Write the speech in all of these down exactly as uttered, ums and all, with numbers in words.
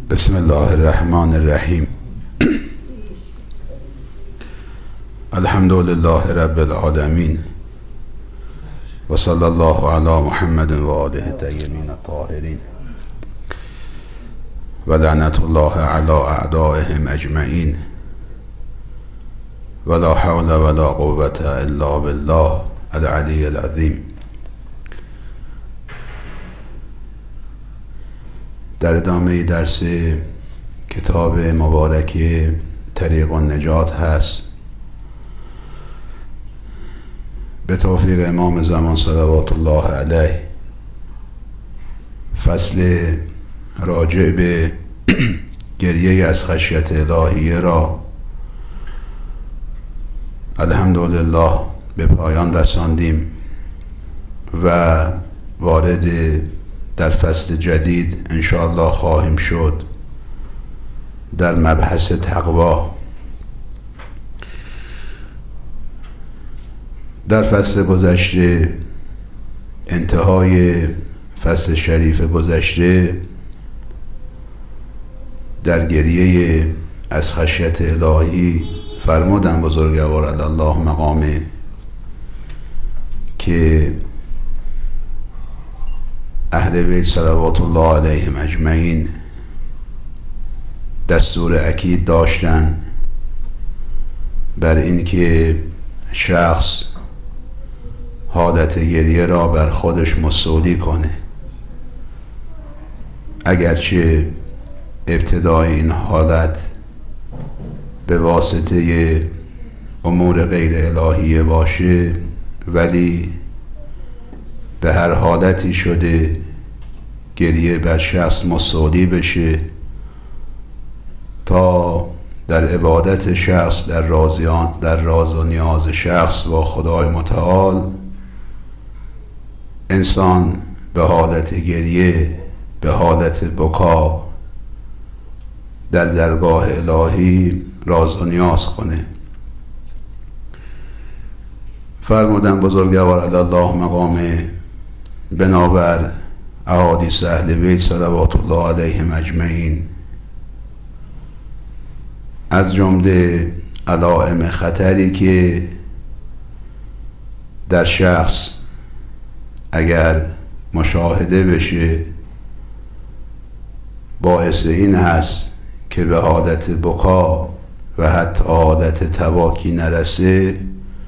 بسم الله الرحمن الرحیم. الحمد لله رب العالمین و صلی الله علی محمد و آله الطیبین الطاهرین و لعنت الله علی اعدائهم اجمعین ولا حول ولا قوة الا بالله العلی العظیم. در ادامه درس کتاب مبارک طریق النجات هست به توفیق امام زمان صلوات الله علیه. فصل راجع به گریه از خشیت الهیه را الحمدلله به پایان رساندیم و وارد در فصل جدید انشاءالله خواهیم شد در مبحث تقوا. در فصل گذشته، انتهای فصل شریف گذشته، در گریه از خشیت الهی فرمودن بزرگوار علی الله مقامه که اهل بیت صلوات الله علیهم اجمعین دستور اکید داشتن بر این که شخص حالت گریه را بر خودش مستولی کنه، اگرچه ابتدای این حالت به واسطه امور غیر الهیه باشه، ولی به هر حالتی شده گریه بر شخص مستولی بشه تا در عبادت شخص، در رازیان در راز و نیاز شخص با خدای متعال انسان به حالت گریه، به حالت بکا در درگاه الهی راز و نیاز کنه. فرمودن بزرگوار علی الله مقامه بنابر احادیث اهل بیت صلوات الله علیهم اجمعین، از جمله علائم خطری که در شخص اگر مشاهده بشه باعث این هست که به حالت بکا و حتی حالت تواکی نرسه،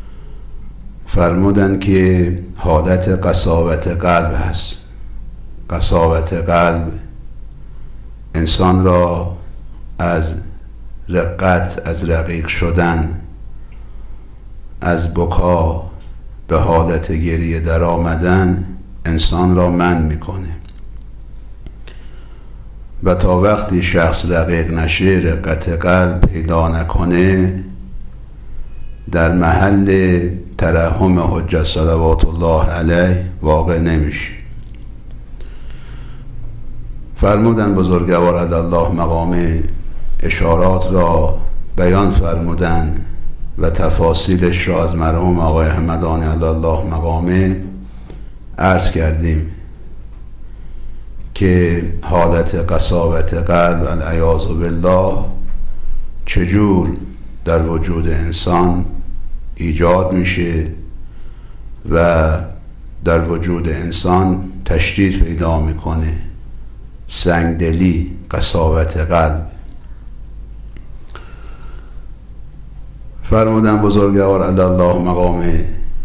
فرمودن که حالت قساوت قلب هست. قساوت قلب انسان را از رقت، از رقیق شدن، از بکا به حالت گریه در آمدن انسان را منع میکنه و تا وقتی شخص رقیق نشه، رقت قلب پیدا نکنه، در محل ترحم حجت صلوات الله علیه واقع نمیشه. فرمودن بزرگوار علی الله مقامه اشارات را بیان فرمودن و تفاصیلش را از مرحوم آقای همدانی علی الله مقامه عرض کردیم که حالت قساوت قلب العیاذ بالله چجور در وجود انسان ایجاد میشه و در وجود انسان تشدید پیدا میکنه. سنگدلی، قساوت قلب. فرمودن بزرگوار علی الله مقامه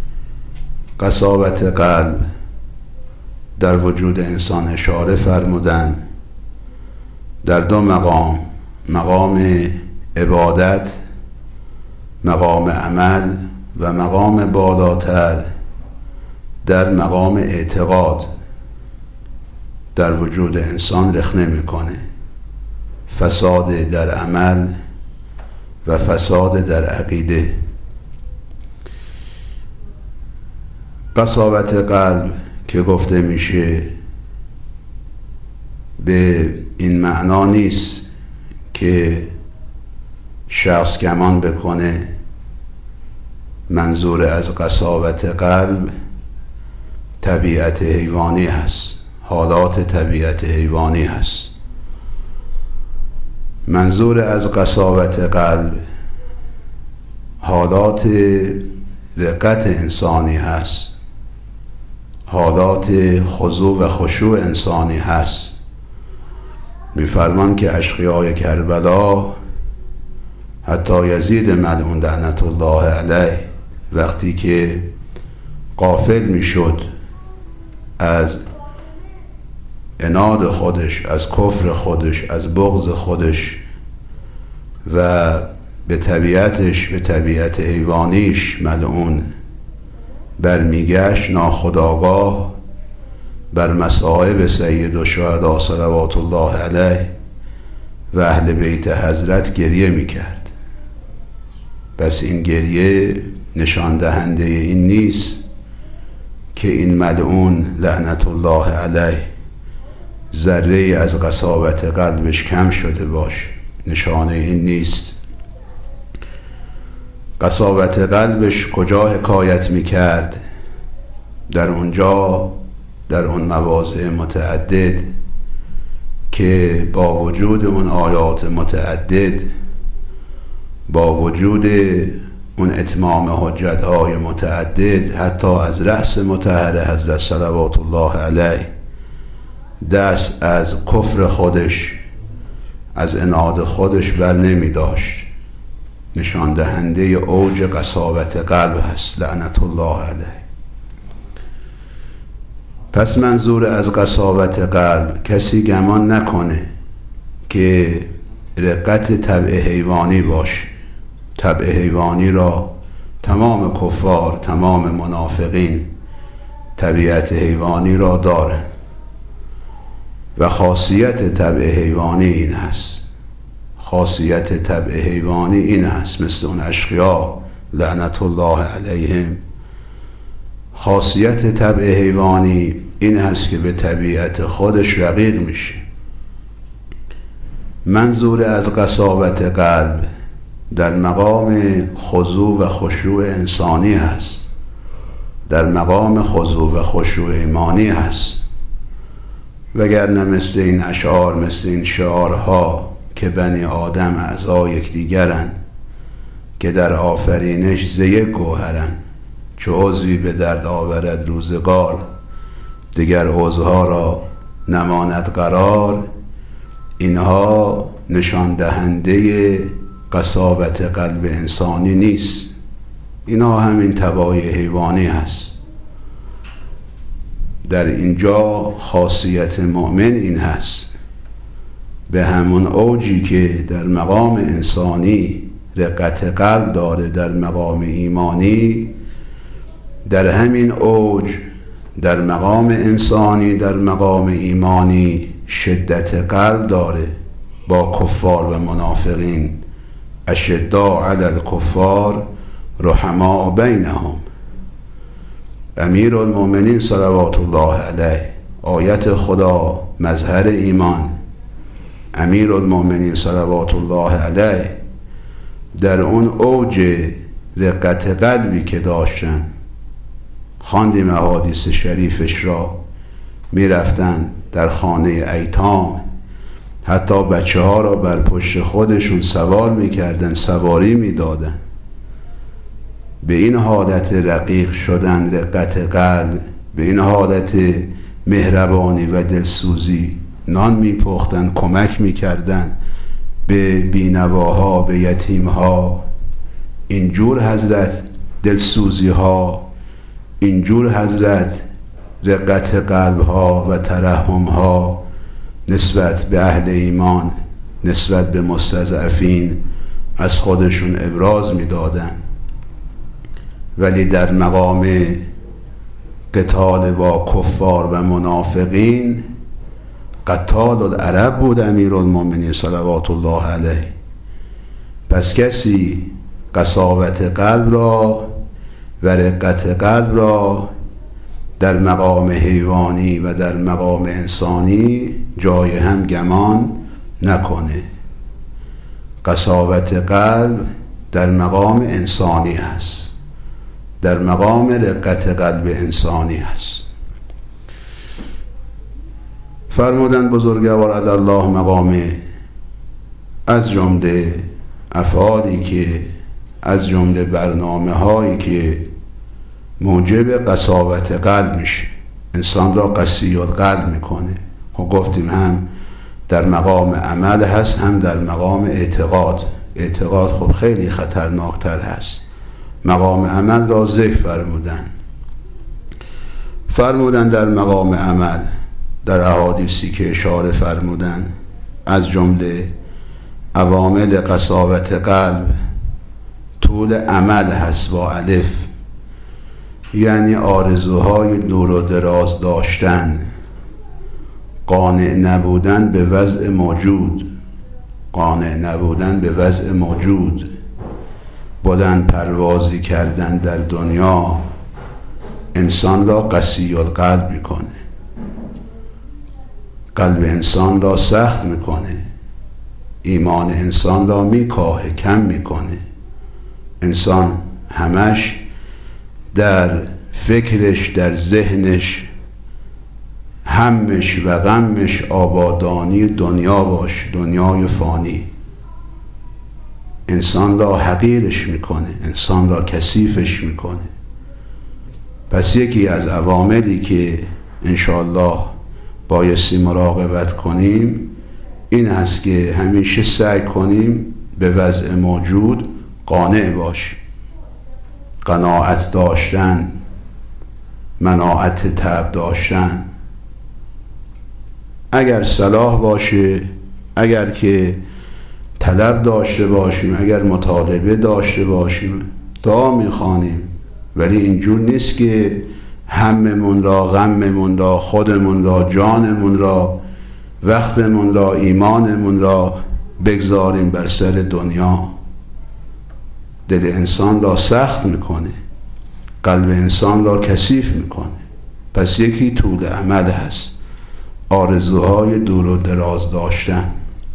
قساوت قلب در وجود انسان اشاره فرمودن در دو مقام، مقام عبادت، مقام عمل و مقام بالاتر در مقام اعتقاد در وجود انسان رخنه میکنه. فساد در عمل و فساد در عقیده. قساوت قلب که گفته میشه به این معنا نیست که شخص گمان بکنه منظور از قساوت قلب طبیعت حیوانی هست، حالات طبیعت حیوانی هست. منظور از قساوت قلب حالات رقت انسانی هست، حالات خضوع و خشوع انسانی هست. می‌فرمان که اشقیای کربلا، حتی یزید ملعون لعنت الله علیه، وقتی که غافل میشد از عناد خودش، از کفر خودش، از بغض خودش و به طبیعتش، به طبیعت حیوانیش ملعون برمیگشت، ناخودآگاه بر مصائب سید الشهدا صلوات الله علیه و اهل بیت حضرت گریه میکرد. پس این گریه نشان دهنده این نیست که این ملعون لعنت الله علیه ذره از قساوت قلبش کم شده باش، نشانه این نیست. قساوت قلبش کجا حکایت میکرد؟ در اونجا، در اون مواضع متعدد که با وجود اون آیات متعدد، با وجود اون اتمام حجت‌های متعدد، حتی از رأس مطهر حضرت صلوات الله علیه دست از کفر خودش، از عناد خودش بر نمی داشت، نشان دهنده اوج قساوت قلب هست لعنت الله علیه. پس منظور از قساوت قلب کسی گمان نکنه که رقت طبع حیوانی باشه. طبع حیوانی را تمام کفار، تمام منافقین طبیعت حیوانی را دارن و خاصیت طبع حیوانی این هست، خاصیت طبع حیوانی این هست، مثل اون اشقیا لعنت الله علیهم، خاصیت طبع حیوانی این هست که به طبیعت خودش رقیق میشه. منظور از قساوت قلب در مقام خضوع و خشوع انسانی هست، در مقام خضوع و خشوع ایمانی هست، وگرنه مثل این اشعار، مثل این شعارها که بنی آدم اعضا یکدیگرن، که در آفرینش ز یک گوهرن، چو عضوی به درد آورد روزگار، دیگر عضوها را نماند قرار، اینها نشان دهنده قساوت قلب انسانی نیست، اینا همین طبایع حیوانی هست. در اینجا خاصیت مؤمن این هست، به همون اوجی که در مقام انسانی رقت قلب داره، در مقام ایمانی در همین اوج، در مقام انسانی، در مقام ایمانی شدت قلب داره با کفار و منافقین. اشداء علی الکفار رحماء بینهم. امیر المؤمنین صلوات الله علیه، آیت خدا، مظهر ایمان. امیر المؤمنین صلوات الله علیه در اون اوج رقت قلبی که داشتن، خواندیم احادیث شریفش را، می رفتن در خانه ایتام، حتی بچه ها را بر پشت خودشون سوار می کردن، سواری می دادن. به این حالت رقیق شدن رقت قلب، به این حالت مهربانی و دلسوزی، نان می پختن، کمک می کردن به بینواها، به یتیمها. اینجور حضرت دلسوزی ها، اینجور حضرت رقت قلب ها و ترحم ها نسبت به اهل ایمان، نسبت به مستضعفین از خودشون ابراز می دادن. ولی در مقام قتال با کفار و منافقین قتال العرب بود امیر المؤمنین صلوات الله علیه. پس کسی قساوت قلب را و رقت قلب را در مقام حیوانی و در مقام انسانی جای هم گمان نکنه. قساوت قلب در مقام انسانی هست، در مقام رقت قلب انسانی هست. فرمودن بزرگوار علی الله مقامه، از جمله افعالی که از جمله برنامه هایی که موجب قساوت قلب میشه، انسان را قسی القلب میکنه. خب گفتیم هم در مقام عمل هست، هم در مقام اعتقاد. اعتقاد خب خیلی خطرناکتر هست. مقام عمل را ذکر فرمودن فرمودن در مقام عمل در احادیثی که اشاره فرمودن از جمله عوامل قساوت قلب طول عمل هست با الف، یعنی آرزوهای دور و دراز داشتن، قانع نبودن به وضع موجود قانع نبودن به وضع موجود بلند پروازی کردن در دنیا انسان را قسی القلب میکنه، قلب انسان را سخت میکنه، ایمان انسان را میکاهه، کم میکنه. انسان همش در فکرش، در ذهنش، همش و غمش آبادانی دنیا باش، دنیای فانی. انسان را حقیرش میکنه، انسان را کثیفش میکنه. پس یکی از عواملی که انشاءالله بایستی مراقبت کنیم این هست که همیشه سعی کنیم به وضع موجود قانع باش، قناعت داشتن، مناعت طبع داشتن. اگر صلاح باشه، اگر که طلب داشته باشیم، اگر مطالبه داشته باشیم دعا میخوانیم، ولی اینجور نیست که هممون را، غممون را، خودمون را، جانمون را، وقتمون را، ایمانمون را بگذاریم بر سر دنیا. دل انسان را سخت میکنه، قلب انسان را کثیف میکنه. پس یکی طول عمل هست، آرزوهای دور و دراز داشتن.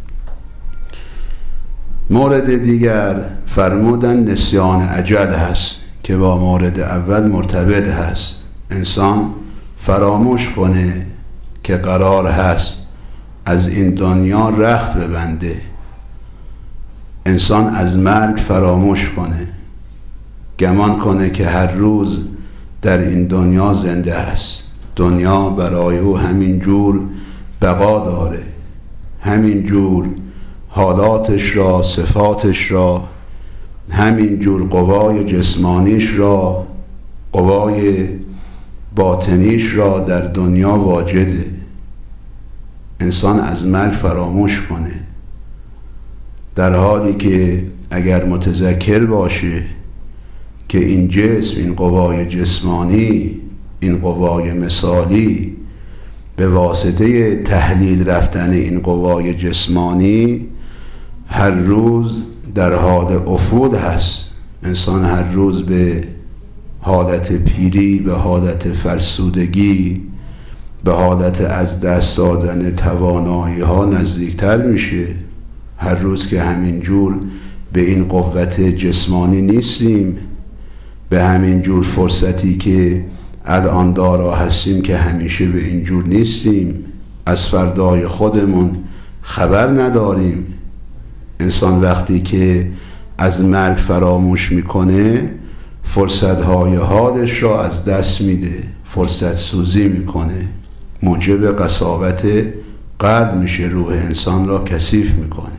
مورد دیگر فرمودن نسیان اجل هست که با مورد اول مرتبط هست. انسان فراموش کنه که قرار هست از این دنیا رخت ببنده. انسان از مرگ فراموش کنه، گمان کنه که هر روز در این دنیا زنده است. دنیا برای او همین جور بقا داره، همین جور حالاتش را، صفاتش را، همین جور قوای جسمانیش را، قوای باطنیش را در دنیا واجده. انسان از مرگ فراموش کنه، در حالی که اگر متذکر باشه که این جسم، این قوای جسمانی، این قوای مثالی به واسطه تحلیل رفتن این قوای جسمانی هر روز در حال افول هست. انسان هر روز به حالت پیری، به حالت فرسودگی، به حالت از دست دادن توانایی ها نزدیکتر میشه. هر روز که همین جور به این قوت جسمانی نیستیم، به همین جور فرصتی که الان دارا هستیم که همیشه به این جور نیستیم، از فردای خودمون خبر نداریم. انسان وقتی که از مرگ فراموش میکنه فرصتهای حالش را از دست میده، فرصت سوزی میکنه، موجب قساوت قلب میشه، روح انسان را کثیف میکنه.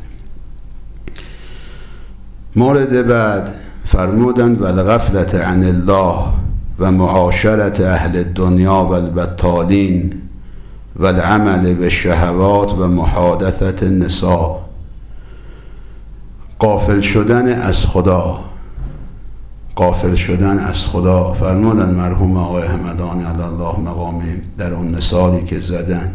مورد بعد فرمودن والغفلة عن الله و معاشرت اهل الدنیا و البطالین و العمل بالشهوات و محادثت النساء. غافل شدن از خدا، غافل شدن از خدا. فرمودن مرحوم آقای همدانی علی الله مقامه در اون مثالی که زدن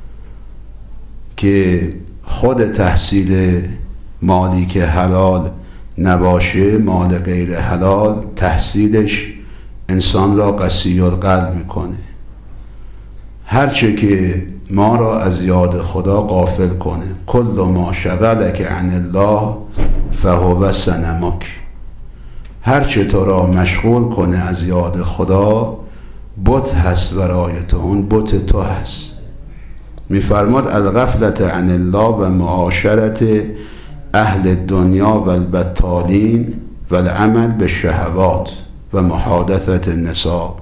که خود تحصیل مالی که حلال نباشه، مال غیر حلال، تحصیلش انسان را قسی القلب میکنه. هرچه که ما را از یاد خدا غافل کنه، کل ما شغلک عن الله فهو صنمک. هرچه تو را مشغول کنه از یاد خدا بت هست برای تو، اون بت تو هست. میفرماد الغفلة عن الله و معاشرت اهل دنیا و البطالین و العمل به شهوات و محادثت النساء.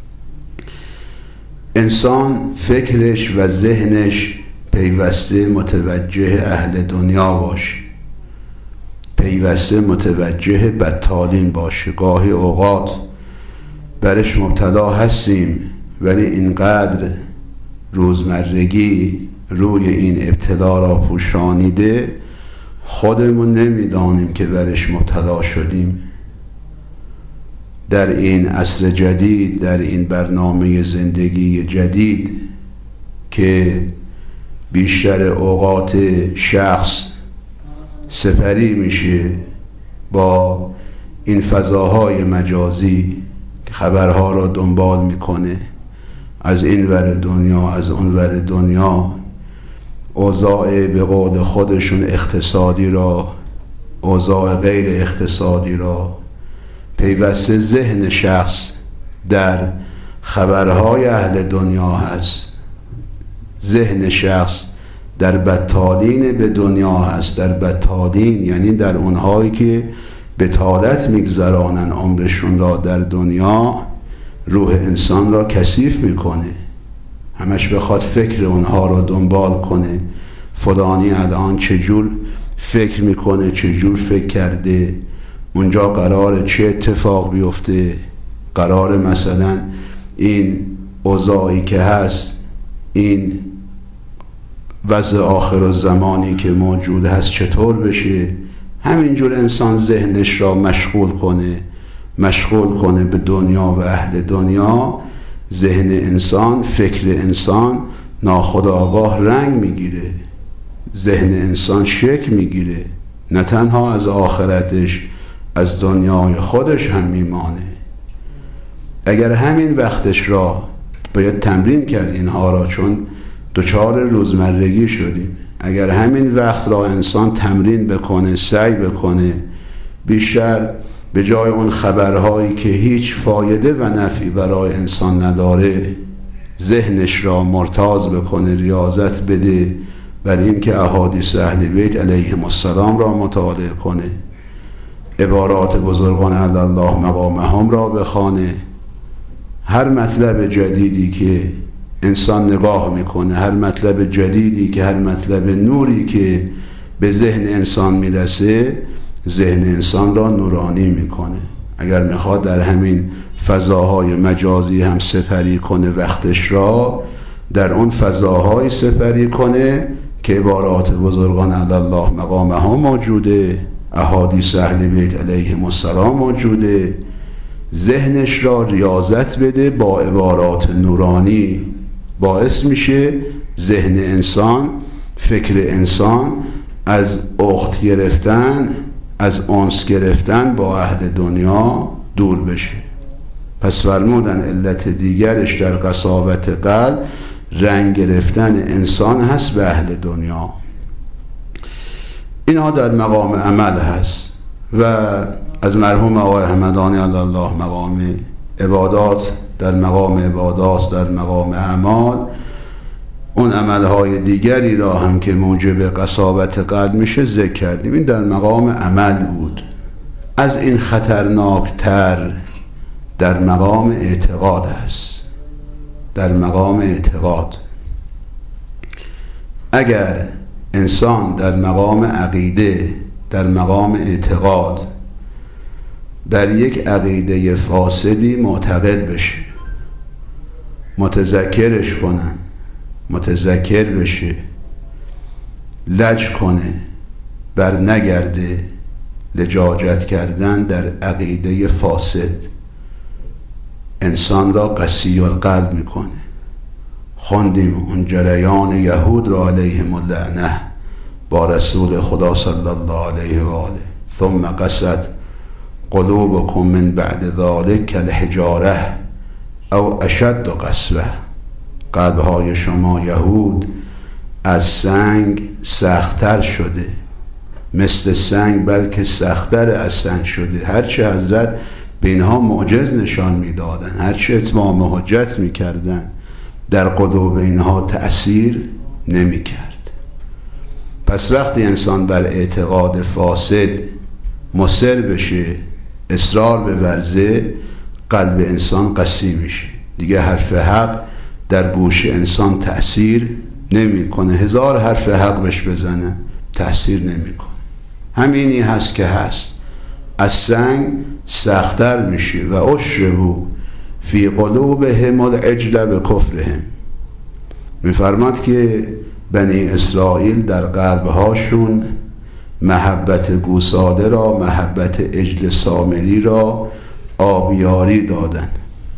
انسان فکرش و ذهنش پیوسته متوجه اهل دنیا باشه، پیوسته متوجه بطالین باشه. گاهی اوقات برش مبتلا هستیم ولی اینقدر روزمرگی روی این ابتلا را پوشانیده خودمون نمیدانیم که برش مبتلا شدیم. در این عصر جدید، در این برنامه زندگی جدید که بیشتر اوقات شخص سپری میشه با این فضاهای مجازی که خبرها را دنبال میکنه از این ور دنیا از اون ور دنیا، اوضاع به قول خودشون اقتصادی را، اوضاع غیر اقتصادی را، پیوسته ذهن شخص در خبرهای اهل دنیا هست، ذهن شخص در بطالین به دنیا هست. در بطالین یعنی در اونهایی که بطالت میگذرانن عمرشون را در دنیا، روح انسان را کثیف میکنه، همش بخواد فکر اونها را دنبال کنه. فلانی الان چجور فکر میکنه، چجور فکر کرده، اونجا قرار چه اتفاق بیفته، قرار مثلا این اوضاعی که هست، این وضع آخر الزمانی که موجود هست چطور بشه. همینجور انسان ذهنش را مشغول کنه مشغول کنه به دنیا و اهل دنیا. ذهن انسان، فکر انسان ناخودآگاه رنگ میگیره، ذهن انسان شکل میگیره، نه تنها از آخرتش از دنیای خودش هم میمانه. اگر همین وقتش را باید تمرین کرد اینها را، چون دچار روزمرگی شدیم. اگر همین وقت را انسان تمرین بکنه، سعی بکنه، بیشتر به جای اون خبرهایی که هیچ فایده و نفعی برای انسان نداره ذهنش را مرتاض بکنه، ریاضت بده بر این که احادیث اهل بیت علیهم السلام را مطالعه کنه، عبارات بزرگان علی الله مقامهم را بخوانه. هر مطلب جدیدی که انسان نگاه میکنه، هر مطلب جدیدی که هر مطلب نوری که به ذهن انسان میرسه، ذهن انسان را نورانی میکنه. اگر میخواد در همین فضاهای مجازی هم سپری کنه وقتش را، در اون فضاهای سپری کنه که عبارات بزرگان علی الله مقامهم موجوده، احادیث اهل بیت علیهم السلام موجوده. ذهنش را ریاضت بده با عبارات نورانی، باعث میشه ذهن انسان، فکر انسان از اخت گرفتن، از انس گرفتن با اهل دنیا دور بشه. پس فرمودن علت دیگرش در قساوت قلب رنگ گرفتن انسان هست به اهل دنیا. اینها در مقام عمل هست و از مرحوم آقای همدانی علی الله مقام عبادات، در مقام عبادات، در مقام اعمال، اون عملهای دیگری را هم که موجب قساوت قلب میشه ذکر کردیم. این در مقام عمل بود. از این خطرناکتر در مقام اعتقاد هست. در مقام اعتقاد اگر انسان در مقام عقیده، در مقام اعتقاد در یک عقیده فاسدی معتقد بشه، متذکرش کنن، متذکر بشه، لج کنه، بر نگرده لجاجت کردن در عقیده فاسد انسان را قسی القلب میکنه. خوندیم اون جریان یهود را علیهم اللعنه با رسول خدا صلی الله علیه و آله، ثم قست قلوبکم من بعد ذلک کالحجاره او اشد قسوه. قلبهای شما یهود از سنگ سخت‌تر شده، مثل سنگ بلکه سخت‌تر از سنگ شده. هرچه حضرت به اینها معجز نشان میدادن، هرچه اتمام حجت میکردن، در قلوب اینها تأثیر نمیکرد. پس وقتی انسان بر اعتقاد فاسد مصر بشه، اصرار بورزه، قلب انسان قسی میشه، دیگه حرف حق در گوش انسان تأثیر نمیکنه. هزار حرف حق بهش بزنه تأثیر نمیکنه. همینی هست که هست، از سنگ سخت‌تر میشه. و اشربوا فی قلوبهم العجل بکفرهم. میفرماد که بنی اسرائیل در قلبهاشون محبت گوساله را، محبت عجل سامری را آبیاری دادن.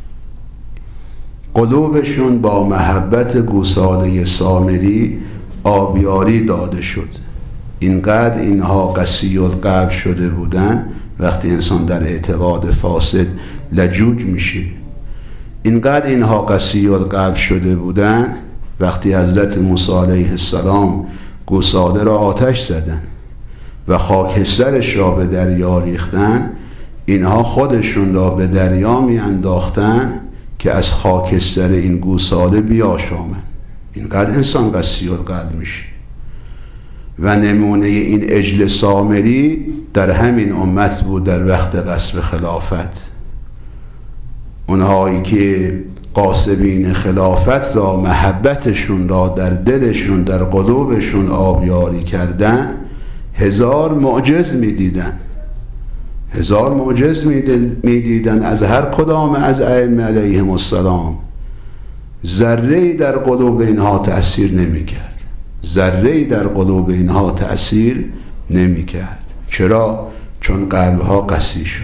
قلوبشون با محبت گوساله سامری آبیاری داده شد. اینقدر اینها قسی القلب شده بودن. وقتی انسان در اعتقاد فاسد لجوج میشه، اینقدر اینها قسی القلب شده بودن، وقتی حضرت موسی علیه السلام گوساله را آتش زدن و خاکسترش را به دریا ریختن، اینها خودشون را به دریا می انداختن که از خاکستر این گوساله بیاشامن. اینقدر انسان قسی القلب میشه. و نمونه این عجل سامری در همین امت بود در وقت غصب خلافت. اونهایی که غاصبین خلافت را محبتشون را در دلشون، در قلوبشون آبیاری کردن، هزار معجز میدیدن هزار معجز میدیدن از هر کدام از ائمه علیهم السلام. ذره‌ای در قلوب اینها تأثیر نمیکرد ذره‌ای در قلوب اینها تأثیر نمیکرد. چرا؟ چون قلبها قسی شده.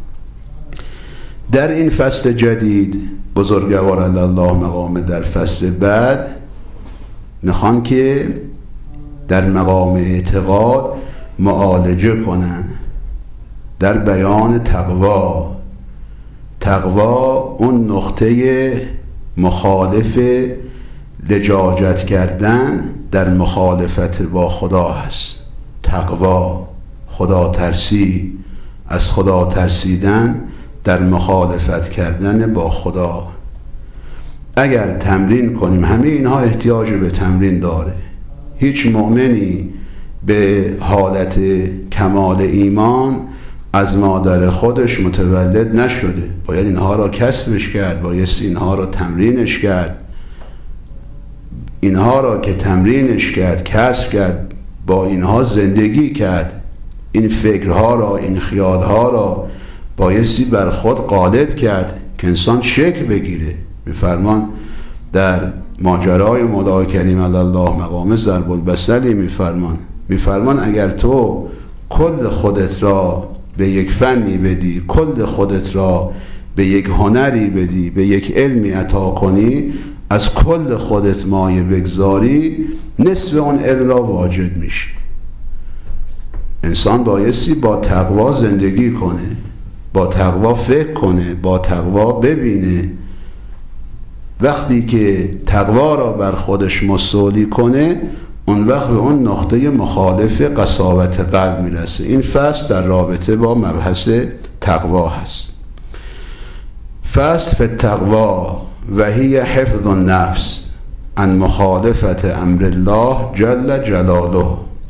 در این فصل جدید بزرگوار الله مقام در فصل بعد میخوان که در مقام اعتقاد معالجه کنن در بیان تقوا. تقوا اون نقطه مخالف لجاجت کردن در مخالفت با خدا هست. تقوا خدا ترسی، از خدا ترسیدن در مخالفت کردن با خدا. اگر تمرین کنیم، همه اینها احتیاج به تمرین داره. هیچ مؤمنی به حالت کمال ایمان از مادر خودش متولد نشده. باید اینها را کسبش کرد، باید اینها را تمرینش کرد. اینها را که تمرینش کرد، کسب کرد، با اینها زندگی کرد، این فکرها را، این خیالها را بایستی بر خود غالب کرد که انسان شکل بگیره. میفرمان در ماجرای مولای کریم علی الله مقام ضرب البصری میفرمان میفرمان اگر تو کل خودت را به یک فنی بدی، کل خودت را به یک هنری بدی، به یک علمی عطا کنی، از کل خودت مایه بگذاری، نصف اون علم را واجد میشی. انسان بایستی با تقوا زندگی کنه، با تقوا فکر کنه، با تقوا ببینه. وقتی که تقوا را بر خودش مستولی کنه، اون وقت به اون نقطه مخالف قساوت قلب میرسه. این فصل در رابطه با مبحث تقوا هست. فصل فی التقوا و هی حفظ النفس عن مخالفت امر الله جل جلاله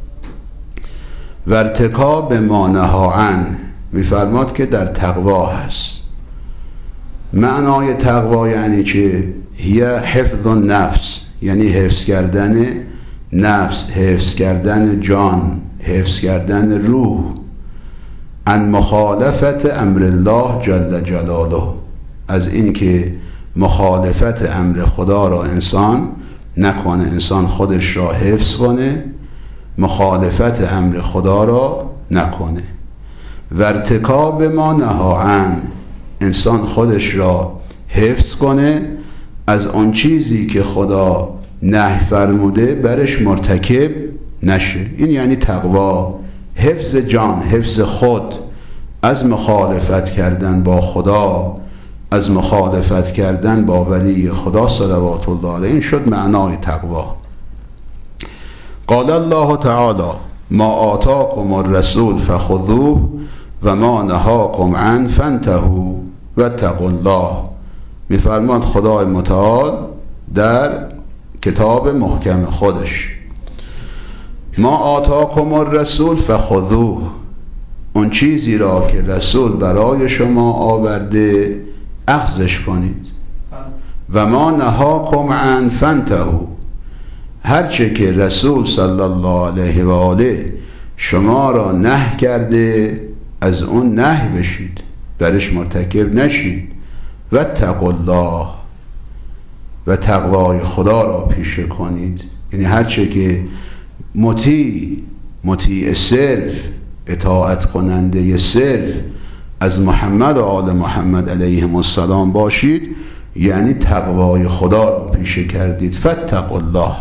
و ارتکاب ما نهی عنه. میفرماد که در تقوا هست. معنای تقوا یعنی چه؟ هی حفظ النفس، یعنی حفظ کردن نفس، حفظ کردن جان، حفظ کردن روح، عن مخالفت امر الله جل جلاله، از این که مخالفت امر خدا را انسان نکنه، انسان خودش را حفظ کنه، مخالفت امر خدا را نکنه. و ارتکاب ما نهی عنه، انسان خودش را حفظ کنه از آن چیزی که خدا نهی فرموده برش مرتکب نشه. این یعنی تقوا، حفظ جان، حفظ خود از مخالفت کردن با خدا، از مخالفت کردن با ولی خدا صلوات الله علیه. این شد معنای تقوا. قال الله تعالی ما آتاکم الرسول فخذوه و ما نهاکم عنه فانتهوا واتقوا الله. میفرماد خدای متعال در کتاب محکم خودش ما آتاکم الرسول فخذوه، اون چیزی را که رسول برای شما آورده اخذش کنید. و ما نهاکم عن فانتهوا، هرچه که رسول صلی الله علیه و آله شما را نهی کرده از اون نهی بشید، درش مرتکب نشید. و اتقوا الله، و تقوای خدا را پیشه کنید. یعنی هرچه که مطیع مطیع صرف، اطاعت کننده صرف از محمد و آل محمد علیهم السلام باشید، یعنی تقوای خدا را پیشه کردید. فاتقوا الله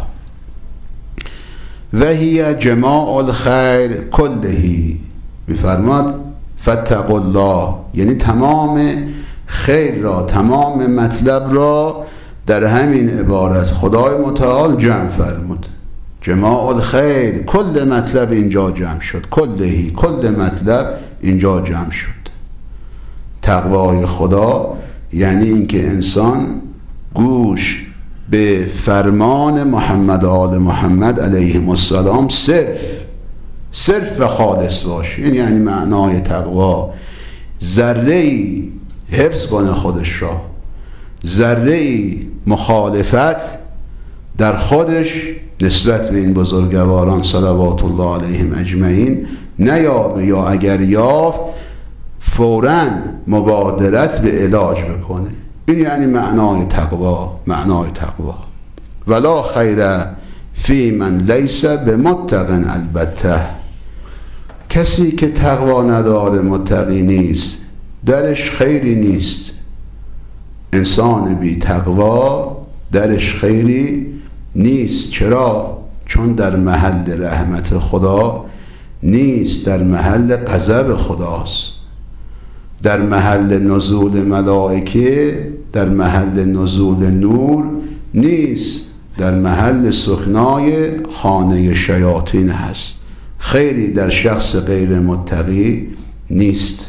و هی جماع الخیر کلهی، میفرماد فاتقوا الله یعنی تمام خیر را، تمام مطلب را در همین عبارت خدای متعال جمع فرمود. جماع الخیر، کل مطلب اینجا جمع شد. کلهی، کل مطلب اینجا جمع شد. تقوای خدا یعنی اینکه انسان گوش به فرمان محمد و آل محمد علیهم السلام صرف صرف و خالص باشه. این یعنی معنای تقوا. ذره‌ای حفظ کنه خودش را، ذره‌ای مخالفت در خودش نسبت به این بزرگواران صلوات الله علیهم اجمعین نیابه، یا اگر یافت فوراً مبادرت به علاج بکنه. این یعنی معنای تقوا. معنای تقوا ولا خیر فی من لیس بمتق، البته کسی که تقوا نداره، متقی نیست، درش خیری نیست. انسان بی تقوا درش خیری نیست. چرا؟ چون در محل رحمت خدا نیست، در محل غضب خداست، در محل نزول ملائکه، در محل نزول نور نیست، در محل سکنای خانه شیاطین هست. خیری در شخص غیر متقی نیست.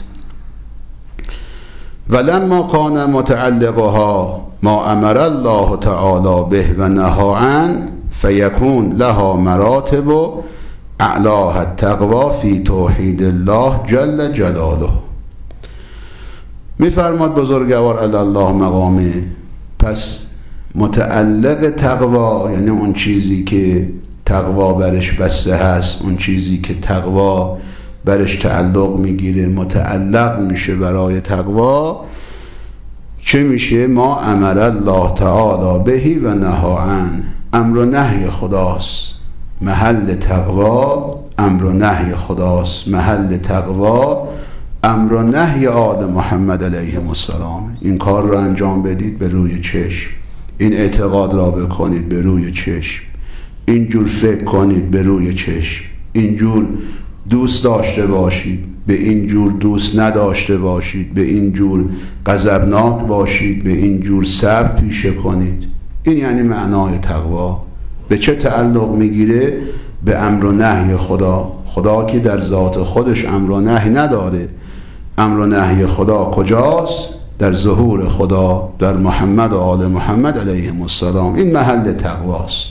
ولما کان متعلقها ما امر الله تعالی به و نهی عن فیکون لها مراتب اعلاها التقوا فی توحید الله جل جلاله. میفرماد بزرگوار علی الله مقامه، پس متعلق تقوا یعنی اون چیزی که تقوا برش بسته هست، اون چیزی که تقوا برش تعلق میگیره، متعلق میشه برای تقوا، چه میشه؟ ما امر الله تعالی بهی و نهی عن، امر و نهی خداست. محل تقوا امر و نهی خداست. محل تقوا امر و نهی آل محمد علیهم السلام. این کار را انجام بدید به روی چشم، این اعتقاد را بکنید به روی چشم، اینجور فکر کنید به روی چشم، اینجور دوست داشته باشید به اینجور دوست نداشته باشید، به اینجور غضبناک باشید به اینجور صبر پیشه کنید. این یعنی معنای تقوا. به چه تعلق میگیره؟ به امر و نهی خدا. خدا که در ذات خودش امر و نهی نداره. امر و نهی خدا کجاست؟ در ظهور خدا، در محمد و آل محمد علیهم السلام. این محل تقواست.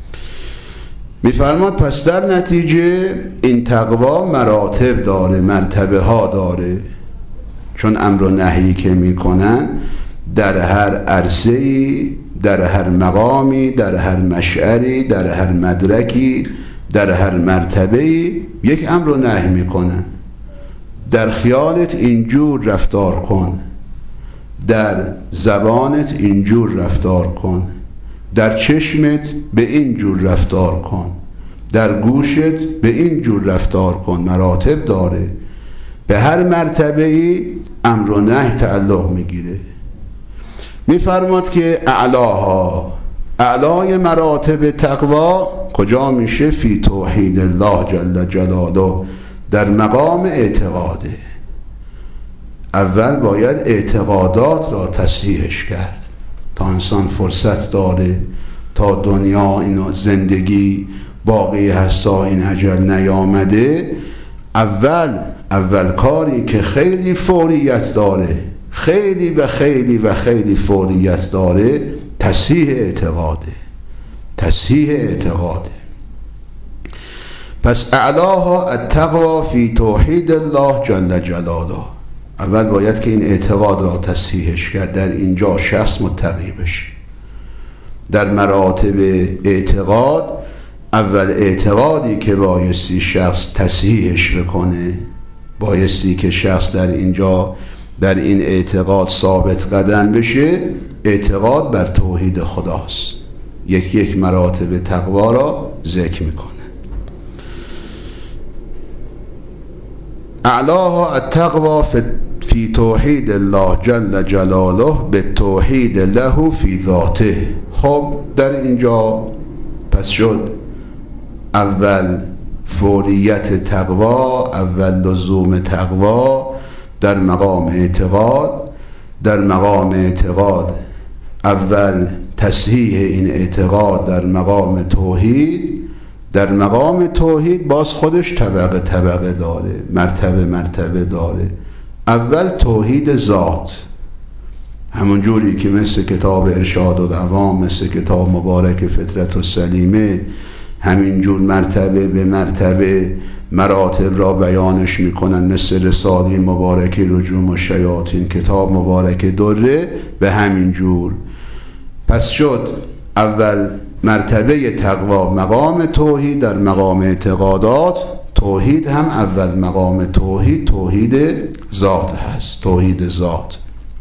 میفرماد پس در نتیجه این تقوا مراتب داره، مرتبه ها داره، چون امر و نهی که میکنن در هر عرصه‌ای، در هر مقامی، در هر مشعری، در هر مدرکی، در هر مرتبه‌ای یک امر و نهی میکنن. در خیالت اینجور رفتار کن، در زبانت اینجور رفتار کن، در چشمت به این جور رفتار کن، در گوشت به این جور رفتار کن. مراتب داره، به هر مرتبه‌ای امر و نهی تعلق میگیره. میفرماد که اعلاها، اعلای مراتب تقوا کجا میشه؟ فی توحید الله جل جلاله، در مقام اعتقاده. اول باید اعتقادات را تصحیحش کرد تا انسان فرصت داره، تا دنیا اینو زندگی باقی هست، تا این اجل نیامده. اول اول کاری که خیلی فوریت داره، خیلی و خیلی و خیلی فوریت داره، تصحیح اعتقاده. تصحیح اعتقاده. پس اعلاها التقوا فی توحید الله جل جلاله. اول باید که این اعتقاد را تصحیحش کرد. در اینجا شخص متقی بشه. در مراتب اعتقاد اول اعتقادی که بایستی شخص تصحیحش بکنه، بایستی که شخص در اینجا در این اعتقاد ثابت قدم بشه، اعتقاد بر توحید خداست. یک یک مراتب تقوا را ذکر میکنه. اعلاها التقوا فی توحید الله جل جلاله به توحید له فی ذاته. خب در اینجا پس شد اول فوریت تقوا، اول لزوم تقوا در مقام اعتقاد. در مقام اعتقاد اول تصحیح این اعتقاد در مقام توحید. در مقام توحید باز خودش طبقه طبقه داره، مرتبه مرتبه داره. اول توحید ذات، همون جوری که مثل کتاب ارشاد العوام، مثل کتاب مبارک فطرت السلیمه، همین جور مرتبه به مرتبه مراتب را بیانش میکنن، مثل رساله مبارک رجوم الشیاطین، کتاب مبارک دره، به همین جور. پس شد اول مرتبه تقوا مقام توحید. در مقام اعتقادات توحید هم اول مقام توحید توحید ذات هست، توحید ذات.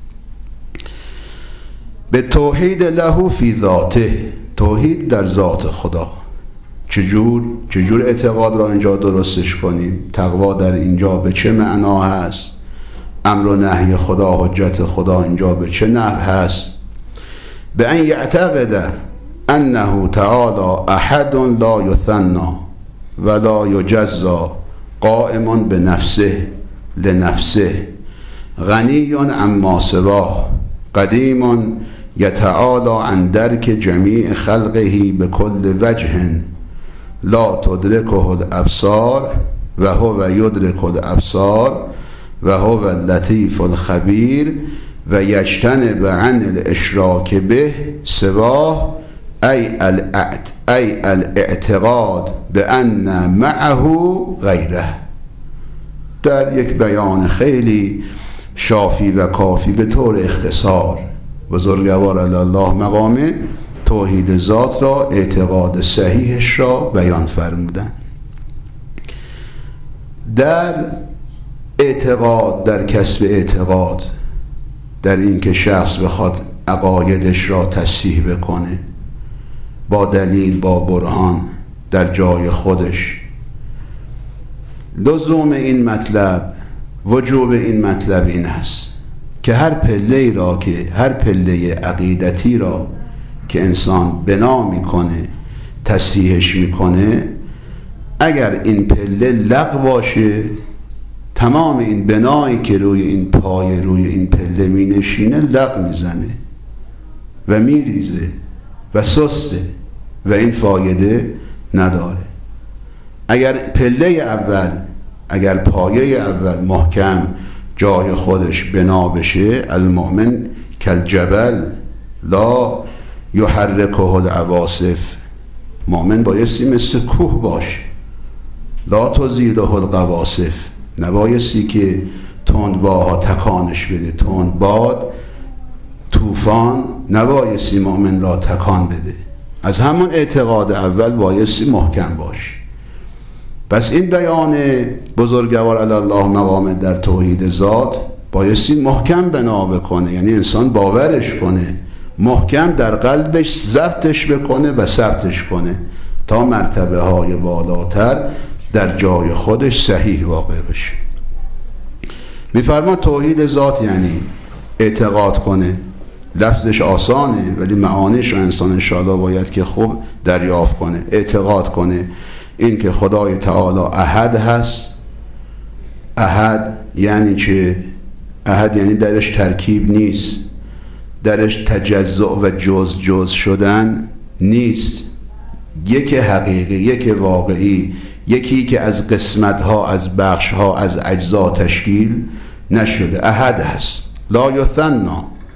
به توحید له فی ذاته، توحید در ذات خدا. چجور چجور اعتقاد را اینجا درستش کنیم؟ تقوا در اینجا به چه معنا هست؟ امر و نهی خدا، حجت خدا اینجا به چه نحو هست؟ به ان یعتقد انه تعالی احد لا یثنى ولا یجزا، قائم به نفسه لنفسه، غنی عما سواه، قدیم یتعالی عن درک جمیع خلقه بكل وجه لا تدركه الابصار و هو یدرک الابصار و هو اللطیف الخبیر و یجتنب عن الاشراک به سواه، ای الاعتقاد بأن معه غیره. در یک بیان خیلی شافی و کافی به طور اختصار بزرگوار الله مقامه توحید ذات را، اعتقاد صحیحش را بیان فرمودن. در اعتقاد، در کسب اعتقاد، در این که شخص بخواد عقایدش را تصحیح بکنه با دلیل، با برهان، در جای خودش، لزوم این مطلب، وجوب این مطلب این است که هر پله را که هر پله عقیدتی را که انسان بنا میکنه، تصحیحش میکنه، اگر این پله لغو باشه، تمام این بنایی که روی این پای روی این پله می نشینه لغو میزنه و میریزه و سسته و این فایده نداره. اگر پله اول، اگر پایه اول محکم جای خودش بنا بشه، المؤمن کالجبل لا یحرکه العواصف، مؤمن بایستی مثل کوه باشه، لا تزیله القواصف، نبایستی که تند بادها تکانش بده، تند باد، طوفان نبایستی مؤمن را تکان بده. از همون اعتقاد اول بایستی محکم باشه. پس این بیان بزرگوار الله مقام در توحید ذات بایستی محکم بنا بکنه، یعنی انسان باورش کنه، محکم در قلبش ضبطش بکنه و ثبتش کنه تا مرتبه های بالاتر در جای خودش صحیح واقع بشه. میفرما توحید ذات یعنی اعتقاد کنه. لفظش آسانه ولی معانیش رو انسان انشاءالله باید که خوب دریافت کنه. اعتقاد کنه این که خدای تعالی احد هست. احد یعنی چه؟ احد یعنی درش ترکیب نیست، درش تجزع و جز جز شدن نیست، یک حقیقی، یک واقعی، یکی که از قسمتها، از بخشها، از اجزا تشکیل نشده. احد هست. لا یثنی،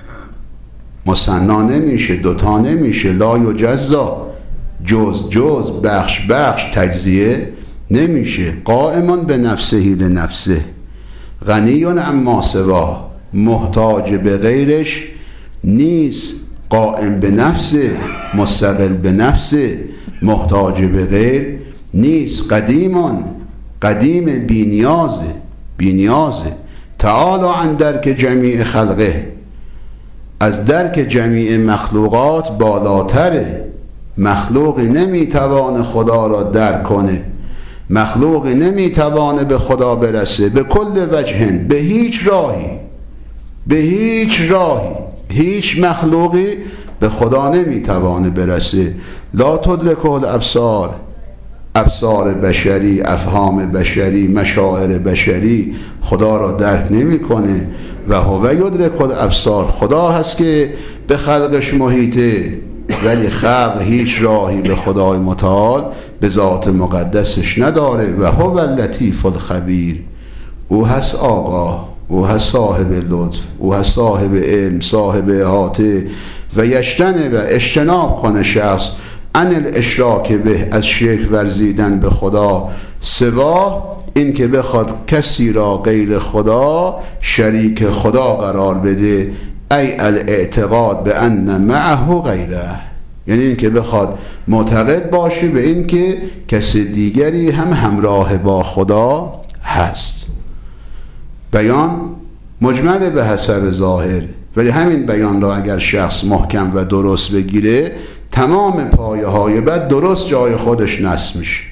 مثنا نمیشه، دوتا نمیشه. لا یجزا، جز جز، بخش بخش، تجزیه نمیشه. قائمون به نفسه لنفسه غنیون عما سواه، محتاج به غیرش نیست. قائم به نفسه، مستقل به نفسه، محتاج به غیر نیست. قدیمان، قدیم بینیازه، بینیازه. تعالی عن درک جمیع خلقه، از درک جمیع مخلوقات بالاتره. مخلوقی نمیتوانه خدا را درک کنه، مخلوقی نمیتوانه به خدا برسه به کل وجهن، به هیچ راهی، به هیچ راهی هیچ مخلوقی به خدا نمیتوانه برسه. لا تدرک الابصار، ابصار بشری، افهام بشری، مشاعر بشری خدا را درک نمیکنه. و هو یدرک الابصار، خدا هست که به خلقش محیطه، ولی خلق هیچ راهی به خدای متعال به ذات مقدسش نداره. و هو اللطیف الخبیر، او هست آگاه، او هست صاحب لطف، او هست صاحب علم، صاحب احاطه. و یجتنب، و اجتناب کنه شخص عن الاشراک به، از شرک ورزیدن به خدا، سوا این که بخواد کسی را غیر خدا شریک خدا قرار بده. ای الاعتقاد به ان معه غیره، یعنی این که بخواد معتقد باشه به این که کسی دیگری هم همراه با خدا هست. بیان مجمل به حسب ظاهر، ولی همین بیان را اگر شخص محکم و درست بگیره تمام پایه های بعد درست جای خودش نصب میشه.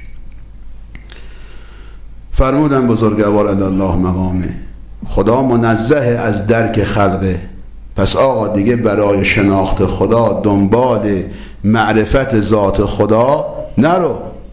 فرمودن بزرگوار الله مقامه، خدا منزه از درک خلقه. پس آقا دیگه برای شناخت خدا دنبال معرفت ذات خدا نرو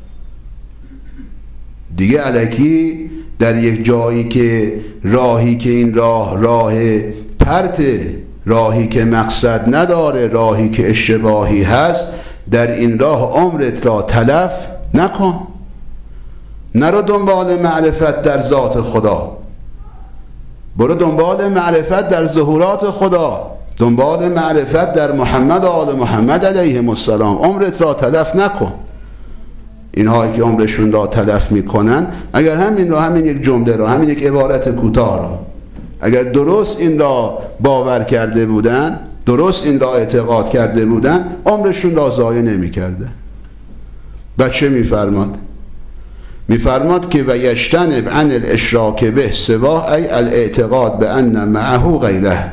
دیگه. الکی در یک جایی که راهی که این راه راه پرته، راهی که مقصد نداره، راهی که اشتباهی هست، در این راه عمرت را تلف نکن. نرو دنبال معرفت در ذات خدا، برو دنبال معرفت در ظهورات خدا، دنبال معرفت در محمد و آل محمد علیهم السلام. عمرت را تلف نکن. اینهایی که عمرشون را تلف میکنن، اگر همین را، همین یک جمله را، همین یک عبارت کوتاه را اگر درست این را باور کرده بودن، درست این را اعتقاد کرده بودن، عمرشون را ضایع نمی‌کردن. بچه میفرماد میفرماد که و یجتنب عن الاشراک به سواه، ای الاعتقاد به ان معه غیره.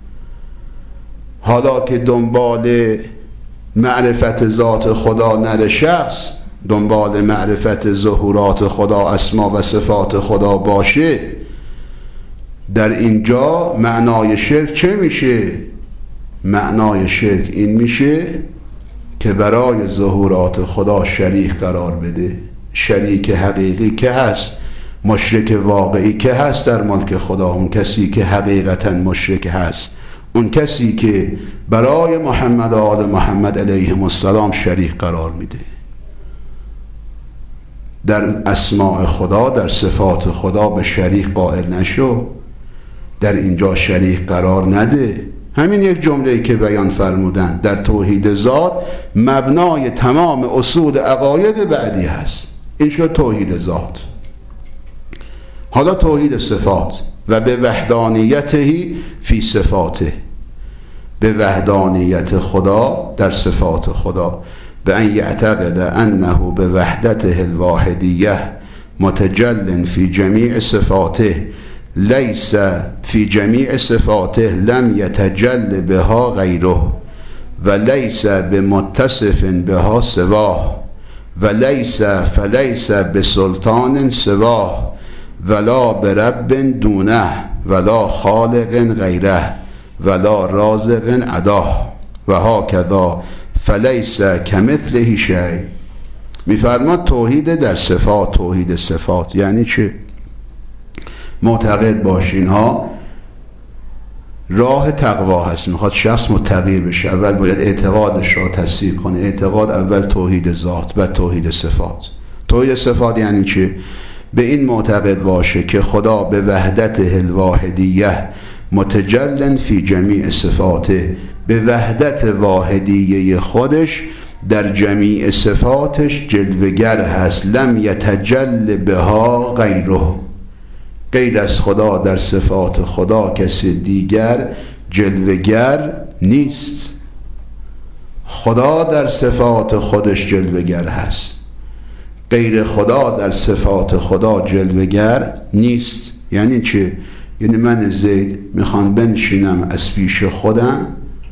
حالا که دنبال معرفت ذات خدا نره شخص، دنبال معرفت ظهورات خدا، اسما و صفات خدا باشه، در اینجا معنای شرک چه میشه؟ معنای شرک این میشه که برای ظهورات خدا شریک قرار بده. شریک حقیقی که هست، مشرک واقعی که هست در ملک خدا، اون کسی که حقیقتا مشرک هست، اون کسی که برای محمد و آل محمد علیهم السلام شریک قرار میده. در اسماء خدا، در صفات خدا به شریک قائل نشو، در اینجا شریک قرار نده. همین یک جمله‌ای که بیان فرمودن در توحید ذات مبنای تمام اصول عقاید بعدی هست. این شد توحید ذات. حالا توحید صفات، و به وحدانیتهی فی صفاته، به وحدانیت خدا در صفات خدا. به ان یعتقد انه به وحدته الواحدیه متجل فی جمیع صفاته، لیس فی جمیع صفاته لم یتجل بها غیره، و لیس بمتصف بها سواه، و لیس فلیس بسلطان سواه، ولا برب دونه، ولا خالق غیره، ولا رازق عداه، و هاکذا فلیس کمثله شیء. میفرماد توحید در صفات، توحید صفات یعنی چه؟ معتقد باشین ها راه تقوا هست. میخواد شخص متقی بشه، اول باید اعتقادش را تصحیح کنه. اعتقاد اول توحید ذات، بعد توحید صفات. توحید صفات یعنی چه؟ به این معتقد باشه که خدا به وحدته الواحدیه متجلن فی جمیع صفاته، به وحدت واحدیه خودش در جمیع صفاتش جلوگر هست. لم یتجل بها غیره، غیر از خدا در صفات خدا کسی دیگر جلوگر نیست. خدا در صفات خودش جلوگر هست، غیر خدا در صفات خدا جلوگر نیست. یعنی چه؟ یعنی من زید میخوام بنشینم از پیش خودم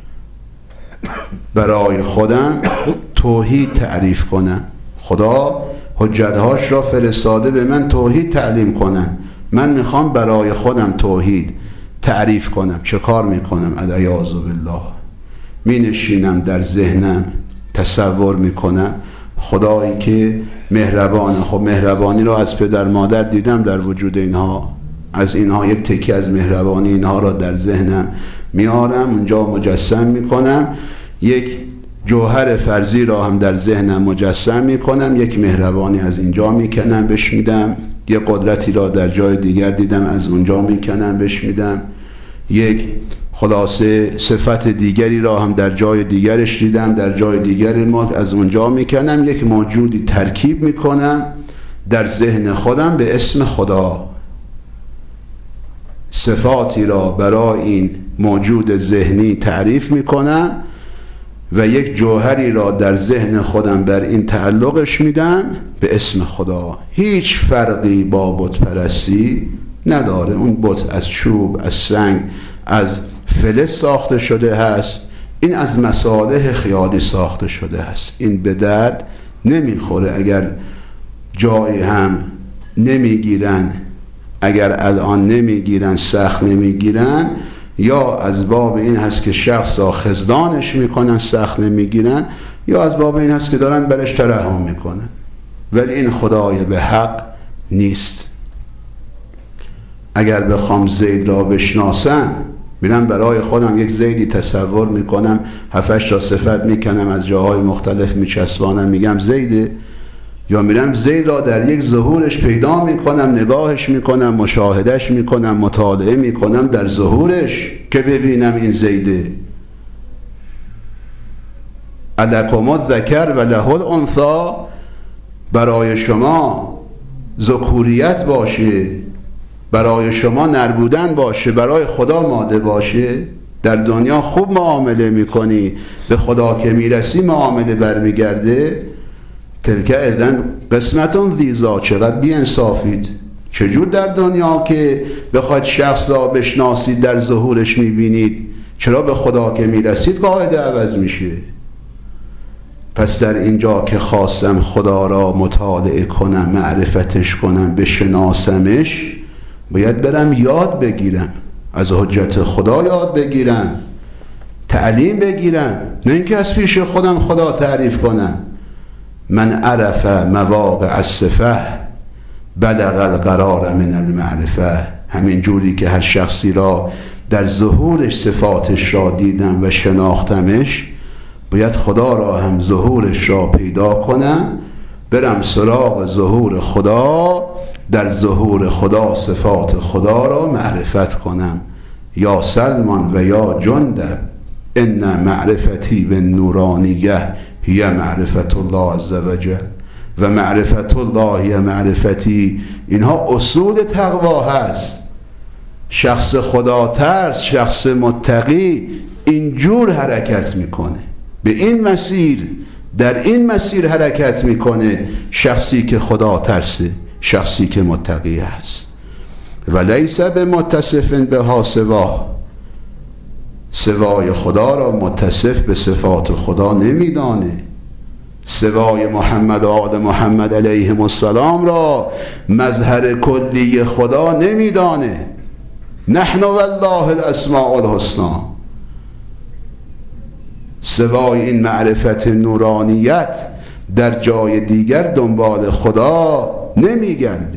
برای خودم توحید تعریف کنم، خدا حجتهاش را فرستاده به من توحید تعلیم کنم، من میخوام برای خودم توحید تعریف کنم. چه کار میکنم؟ العیاذ بالله می نشینم در ذهنم تصور میکنم خدایی که مهربانه. خب مهربانی را از پدر مادر دیدم در وجود اینها، از اینها یک تکی از مهربانی اینها را در ذهنم میارم، اونجا مجسم میکنم. یک جوهر فرضی را هم در ذهنم مجسم میکنم، یک مهربانی از اینجا میکنم بهش میدم، یک قدرتی را در جای دیگر دیدم از اونجا میکنم بهش میدم، یک خلاصه صفت دیگری را هم در جای دیگرش دیدم در جای دیگر ما از اونجا میکنم، یک موجودی ترکیب میکنم در ذهن خودم به اسم خدا. صفاتی را برای این موجود ذهنی تعریف میکنم و یک جوهری را در ذهن خودم بر این تعلقش میدم به اسم خدا. هیچ فرقی با بت پرستی نداره. اون بت از چوب، از سنگ، از فلز ساخته شده هست، این از مصالح خیالی ساخته شده هست، این به درد نمیخوره. اگر جایی هم نمیگیرن، اگر الان نمیگیرن، سخت نمیگیرن، یا از باب این هست که شخص را خزدانش میکنن سخت نمیگیرن، یا از باب این هست که دارن برش ترحم میکنن. ولی این خدای به حق نیست. اگر بخوام زید را بشناسم، میرم برای خودم یک زیدی تصور میکنم، هفتش تا صفت میکنم از جاهای مختلف میچسبانم میگم زیده، یا میرم زید را در یک ظهورش پیدا میکنم، نگاهش میکنم، مشاهدش میکنم، مطالعه میکنم در ظهورش که ببینم این زیده. الکم الذکر و له الانثی، برای شما ذکوریت باشه، برای شما نربودن باشه، برای خدا ماده باشه. در دنیا خوب معامله میکنی، به خدا که میرسی معامله برمیگرده. تلک اذن قسمتون ضیزی، چقدر بی انصافید. چجور در دنیا که بخواید شخص را بشناسید در ظهورش میبینید، چرا به خدا که میرسید قاعده عوض میشه؟ پس در اینجا که خواستم خدا را مطالعه کنم، معرفتش کنم، بشناسمش، باید برم یاد بگیرم، از حجت خدا یاد بگیرم، تعلیم بگیرم، نه اینکه از پیش خودم خدا تعریف کنم. من عرف مواقع الصفه بلغ القرار من المعرفه. همین جوری که هر شخصی را در ظهورش صفاتش را دیدم و شناختمش، باید خدا را هم ظهورش را پیدا کنم، برم سراغ ظهور خدا، در ظهور خدا صفات خدا را معرفت کنم. یا سلمان و یا جندب ان معرفتی به نورانیه هی معرفت الله عز وجل و معرفت الله هی معرفتی. اینها اصول تقوا هست. شخص خدا ترس، شخص متقی اینجور حرکت میکنه، به این مسیر، در این مسیر حرکت میکنه شخصی که خدا ترسه، شخصی که متقی هست. و لیس به متصف به ها سوا، سوای خدا را متصف به صفات خدا نمیدانه. سوای محمد و آل محمد علیهم السلام را مظهر کلی خدا نمیدانه. نحن والله الاسماء الحسنی. سوای این معرفت نورانیت در جای دیگر دنبال خدا نمیگرده.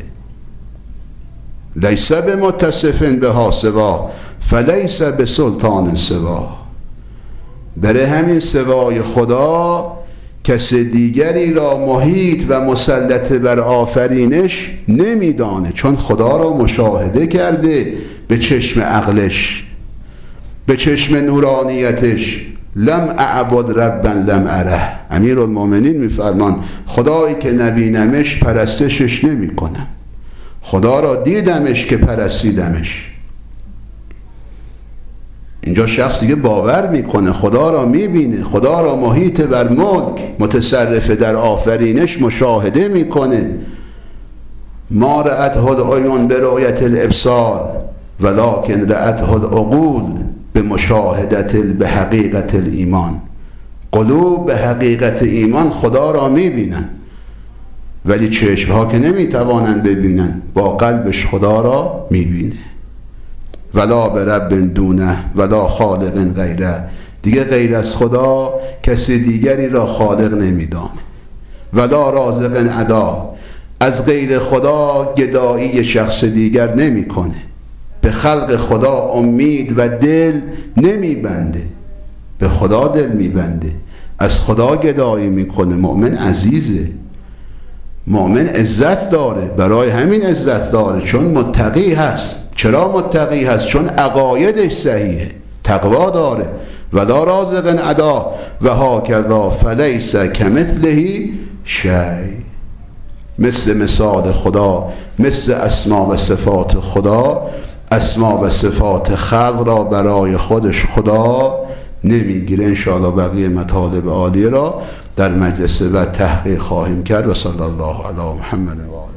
لیس به متصف به ها سوا فلیس به سلطان سوا. برای همین سوای خدا کس دیگری را محیط و مسلط بر آفرینش نمیدانه، چون خدا را مشاهده کرده به چشم عقلش، به چشم نورانیتش. لم اعبد ربا لم اره. امیرالمومنین میفرمان خدایی که نبینمش پرستشش نمی کنم، خدا را دیدمش که پرستیدمش. اینجا شخص دیگه باور میکنه خدا را میبینه، خدا را محیط بر ملک، متصرف در آفرینش مشاهده میکنه. ما رأته العیون برؤیت الابصار ولکن رأته العقول به مشاهدت به حقیقت الایمان. قلوب به حقیقت ایمان خدا را میبینن، ولی چشمها که نمیتوانند ببینن، با قلبش خدا را میبینه. ولا به رب دونه ولا خالق غیره. دیگه غیر از خدا کسی دیگری را خالق نمیدانه. ولا رازق ادا. از غیر خدا گدایی شخص دیگر نمیکنه. به خلق خدا امید و دل نمیبنده، به خدا دل میبنده، از خدا گدایی میکنه. مؤمن عزیزه، مؤمن عزت داره، برای همین عزت داره چون متقی هست. چرا متقی هست؟ چون عقایدش صحیحه، تقوا داره. ولا رازق ادا و هاکذا فلیس کمثله شیء. مثل مثال خدا، مثل اسما و صفات خدا، اسما و صفات خلق را برای خودش خدا نمیگیره. انشاءالله بقیه مطالب عالی را در مجلس و تحقیق خواهیم کرد. و صلی الله علی محمد و آله.